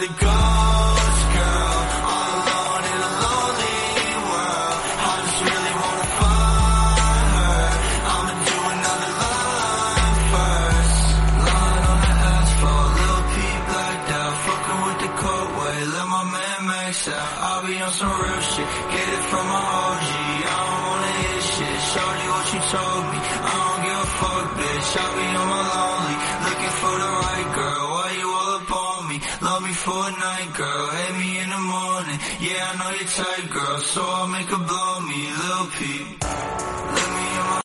the ghost girl, all alone in a lonely world. I just really wanna find her. I'ma do another line first. Lying on the asphalt, Lil P blacked out, fucking with the cold way, let my man max out. I'll be on some real shit, get it from my OG. I don't wanna hear shit, shorty what you told me. I don't give a fuck, bitch. I be on my lonely, looking for the right girl. Why you all up on me? Love me for a night, girl. Hit me in the morning. Yeah, I know you're tight, girl, so I'll make her blow me. Lil P, let me